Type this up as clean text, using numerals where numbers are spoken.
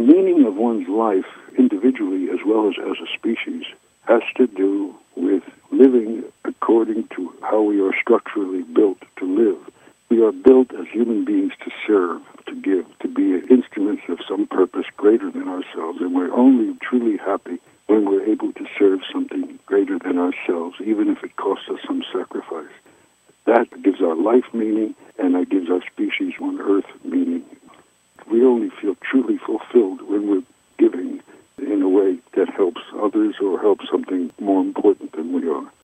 meaning of one's life, individually as well as a species, has to do with living according to how we are structurally built to live. We are built as human beings to serve, to give, to be instruments of some purpose greater than ourselves, and we're only truly happy when we're able to serve something greater than ourselves, even if it costs us some sacrifice. That gives our life meaning, and that gives our species on Earth meaning. We only feel truly fulfilled when we're giving in a way that helps others or helps something more important than we are.